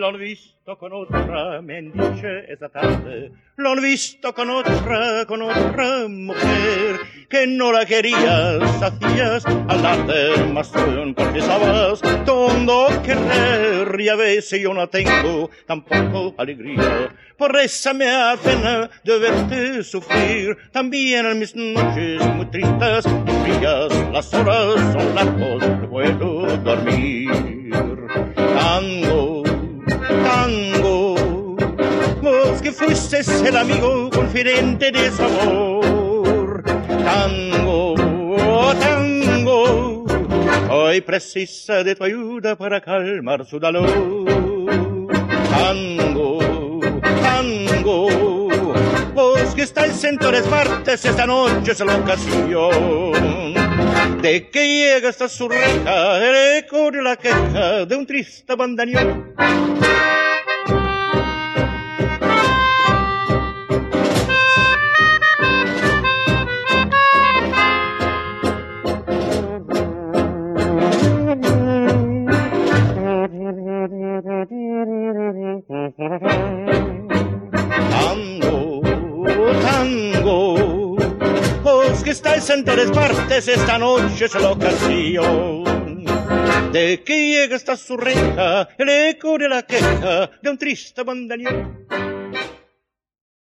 Lo han visto con otra, me han dicho esta tarde. Lo han visto con otra mujer que no la querías, hacías alarde, más tú confesabas todo querer. Y a veces yo no tengo tampoco alegría, por esa me da pena de verte sufrir. También en mis noches muy tristes y frías, las horas son largos, no puedo dormir. Tango, tango, vos que fuiste el amigo confidente de su amor. Tango, tango, hoy precisa de tu ayuda para calmar su dolor. Tango, tango, vos que estáis en todas partes, esta noche es la ocasión de que llega hasta su reja el eco de la queja de un triste bandoneón. Tango, tango, vos que estáis en todas partes, esta noche es la ocasión de que llegue hasta su reja el eco de la queja de un triste bandoneón.